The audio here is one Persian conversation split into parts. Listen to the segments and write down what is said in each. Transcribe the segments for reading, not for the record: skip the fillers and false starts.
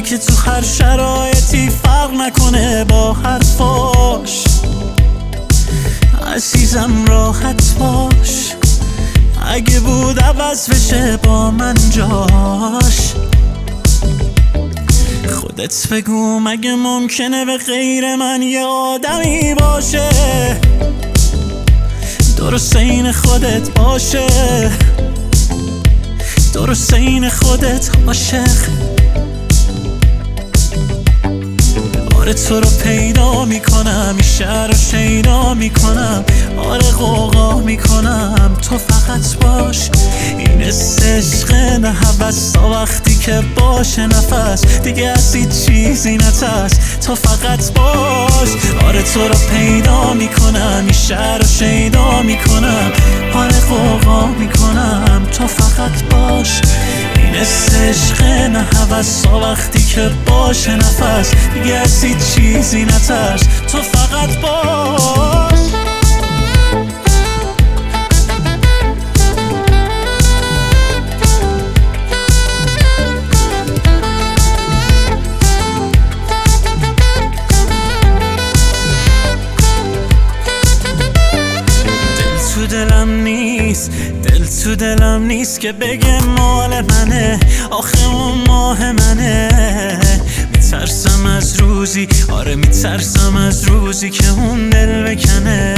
که تو هر شرایطی فرق نکنه با حرفاش. عزیزم راحت باش، اگه بود عوض بشه با من جاش. خودت بگو مگه ممکنه به غیر من یه آدمی باشه درست این خودت باشه، درست این خودت عاشق. آره تو رو پیدا میکنم، این شهر رو شیدا میکنم، آره غوغا میکنم، تو فقط باش. این عشق نه هوس تا وقتی که باشه نفس دیگه از هیچ چیزی نترس، تو فقط باش. آره تو رو پیدا میکنم، این شهر رو شیدا میکنم، آره غوغا میکنم، تو فقط باش. این عشق نه هوس تا وقتی که باشه نفس دیگه از هیچ چیزی نترس، تو فقط باش. دل تو دلم نیست که بگه مال منه، آخه اون ماه منه. میترسم از روزی، آره میترسم از روزی که اون دل بکنه.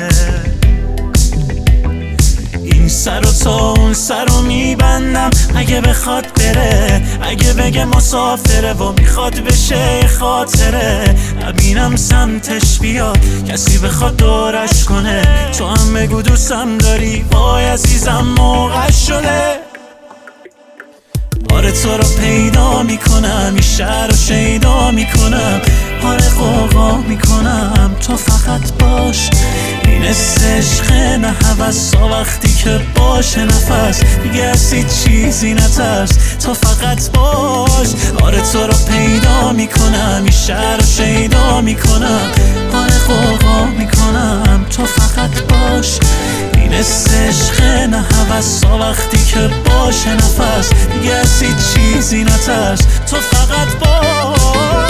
این سر و تا اون سر رو میبندم اگه بخواد بره، اگه بگه مسافره و میخواد بشه خاطره. نبینم سمتش بیاد کسی بخواد دورش کنه، تو هم بگو دوستم داری، وای عزیزم موقع شده. آره تو رو پیدا میکنم، این شهر رو شیدا میکنم، آره غوغا میکنم، تو فقط باش. این عشق نه هوس تا وقتی که باشه نفس دیگه از هیچ چیزی نترس، تو فقط باش. آره تو رو پیدا میکنم، این شهر رو شیدا میکنم، آره غوغا میکنم، تو فقط باش. این عشق نه هوس تا وقتی که باشه نفس دیگه از هیچ چیزی نترس، تو فقط باش.